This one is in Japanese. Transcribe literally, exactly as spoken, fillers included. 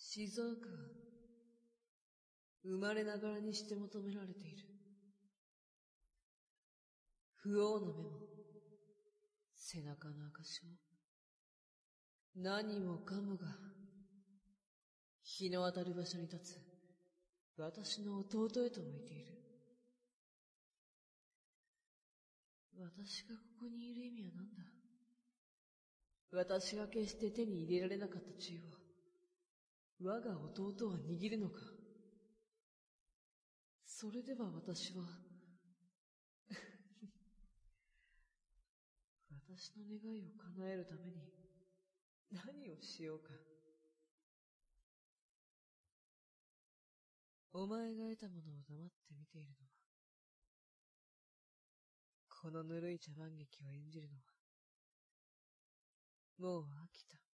静岡、生まれながらにして求められている。不王の目も、背中の証も、何もかもが、日の当たる場所に立つ、私の弟へと向いている。私がここにいる意味は何だ？私が決して手に入れられなかった地位を、我が弟は握るのか？それでは私は私の願いを叶えるために何をしようか。お前が得たものを黙って見ているのは、このぬるい茶番劇を演じるのは、もう飽きた。